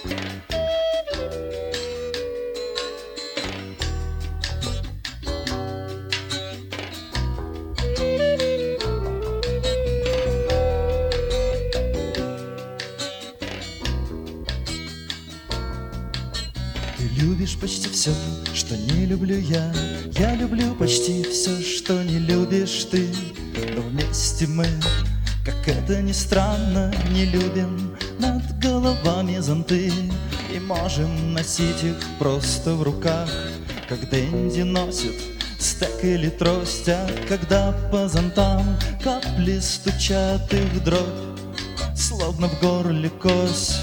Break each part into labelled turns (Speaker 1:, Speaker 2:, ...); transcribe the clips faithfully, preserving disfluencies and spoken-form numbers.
Speaker 1: Ты любишь почти все, что не люблю я. Я люблю почти все, что не любишь ты. Но вместе мы, как это ни странно, не любим над головами зонты. И можем носить их просто в руках, как Дэнди носит стек или трость. А когда по зонтам капли стучат их дробь, словно в горле кость.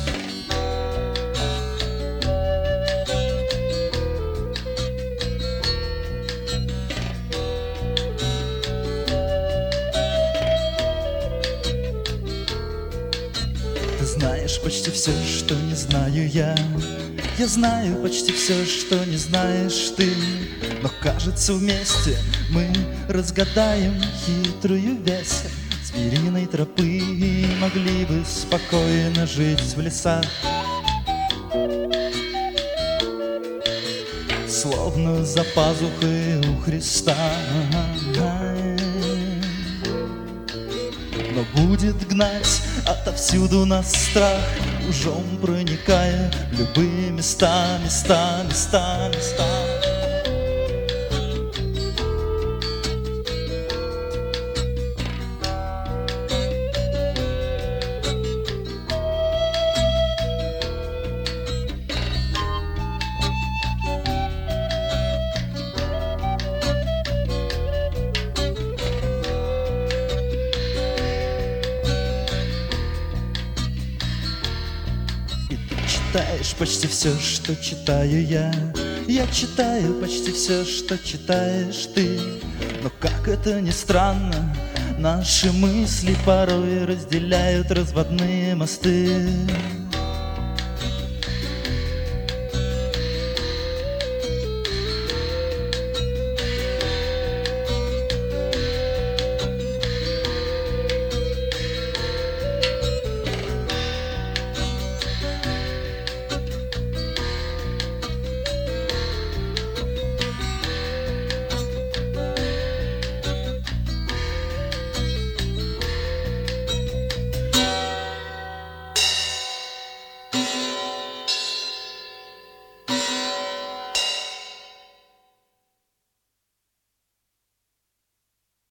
Speaker 1: Ты знаешь почти все, что не знаю я. Я знаю почти все, что не знаешь ты. Но кажется, вместе мы разгадаем хитрую вязь звериной тропы и могли бы спокойно жить в лесах, словно за пазухой у Христа. Но будет гнать отовсюду нас страх, ужом проникая в любые места, места, места, места. Читаешь почти все, что читаю я. Я читаю почти все, что читаешь ты. Но как это ни странно, наши мысли порой разделяют разводные мосты.